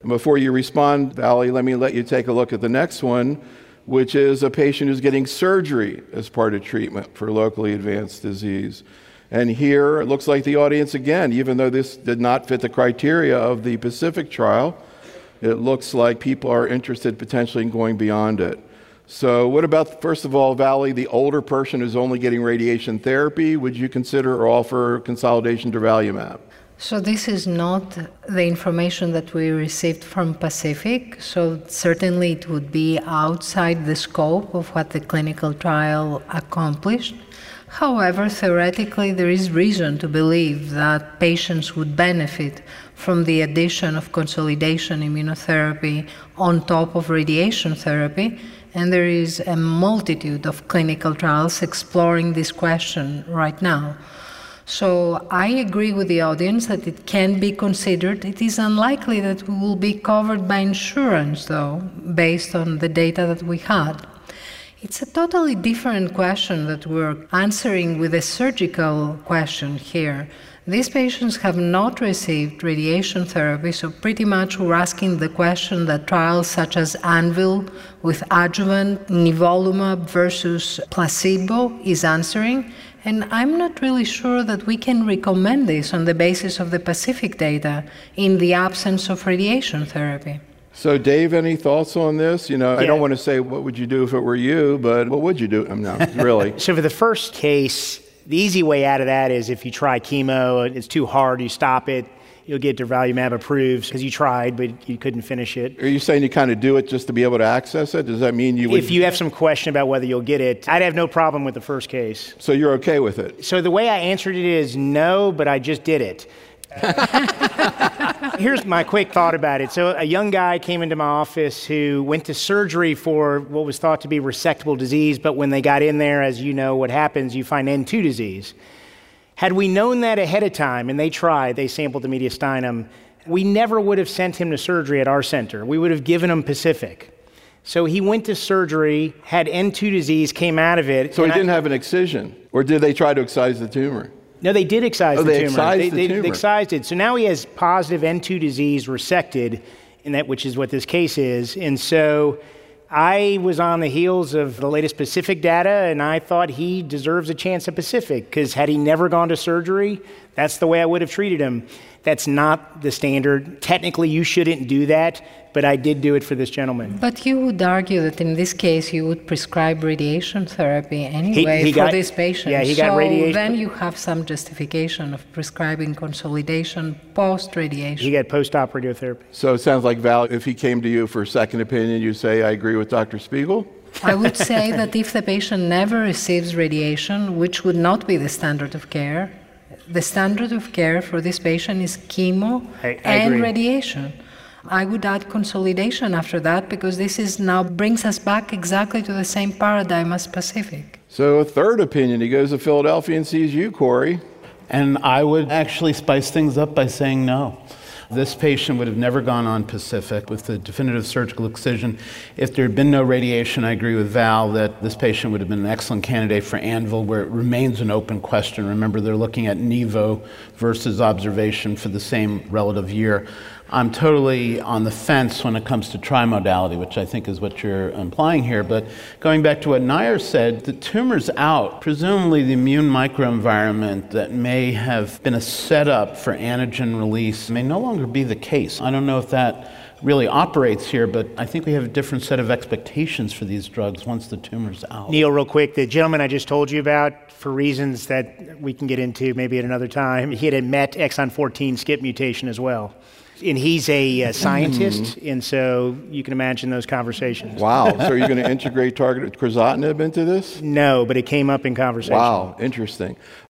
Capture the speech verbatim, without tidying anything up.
Before you respond, Valley, let me let you take a look at the next one, which is a patient who's getting surgery as part of treatment for locally advanced disease. And here, it looks like the audience, again, even though this did not fit the criteria of the Pacific trial, it looks like people are interested potentially in going beyond it. So what about, first of all, Valley, the older person who's only getting radiation therapy? Would you consider or offer consolidation durvalumab? So this is not the information that we received from Pacific, so certainly it would be outside the scope of what the clinical trial accomplished. However, theoretically, there is reason to believe that patients would benefit from the addition of consolidation immunotherapy on top of radiation therapy, and there is a multitude of clinical trials exploring this question right now. So I agree with the audience that it can be considered. It is unlikely that we will be covered by insurance, though, based on the data that we had. It's a totally different question that we're answering with a surgical question here. These patients have not received radiation therapy, so pretty much we're asking the question that trials such as ANVIL with adjuvant nivolumab versus placebo is answering. And I'm not really sure that we can recommend this on the basis of the Pacific data in the absence of radiation therapy. So, Dave, any thoughts on this? You know, yeah. I don't want to say what would you do if it were you, but what would you do? I'm not really. So for the first case, the easy way out of that is if you try chemo, it's too hard, you stop it, you'll get durvalumab approved because you tried, but you couldn't finish it. Are you saying you kind of do it just to be able to access it? Does that mean you would? If you have some question about whether you'll get it, I'd have no problem with the first case. So you're okay with it? So the way I answered it is no, but I just did it. Here's my quick thought about it. So a young guy came into my office who went to surgery for what was thought to be resectable disease, but when they got in there, as you know what happens, you find N two disease. Had we known that ahead of time, and they tried, they sampled the mediastinum, we never would have sent him to surgery at our center. We would have given him Pacific. So he went to surgery, had N two disease, came out of it. So he didn't I, have an excision? Or did they try to excise the tumor? No, they did excise oh, the they tumor. Excised they, the they, tumor. They excised it. So now he has positive N two disease resected, in that, which is what this case is. And so I was on the heels of the latest Pacific data, and I thought he deserves a chance at Pacific, because had he never gone to surgery, that's the way I would have treated him. That's not the standard. Technically, you shouldn't do that, but I did do it for this gentleman. But you would argue that in this case, you would prescribe radiation therapy anyway he, he for got, this patient. Yeah, he so got radiation. Then you have some justification of prescribing consolidation post-radiation. He got post-operative therapy. So it sounds like, Val, if he came to you for a second opinion, you say, I agree with Doctor Spiegel? I would say that if the patient never receives radiation, which would not be the standard of care, the standard of care for this patient is chemo I, I and agree. radiation. I would add consolidation after that, because this is now brings us back exactly to the same paradigm as Pacific. So a third opinion, he goes to Philadelphia and sees you, Corey. And I would actually spice things up by saying no. This patient would have never gone on Pacific with the definitive surgical excision. If there had been no radiation, I agree with Val that this patient would have been an excellent candidate for ANVIL, where it remains an open question. Remember, they're looking at Nivo versus observation for the same relative year. I'm totally on the fence when it comes to trimodality, which I think is what you're implying here. But going back to what Nair said, the tumor's out. Presumably the immune microenvironment that may have been a setup for antigen release may no longer be the case. I don't know if that really operates here, but I think we have a different set of expectations for these drugs once the tumor's out. Neil, real quick, the gentleman I just told you about, for reasons that we can get into maybe at another time, he had a MET exon fourteen skip mutation as well. And he's a uh, scientist, mm. and so you can imagine those conversations. Wow. So are you going to integrate targeted crizotinib into this? No, but it came up in conversation. Wow. Interesting.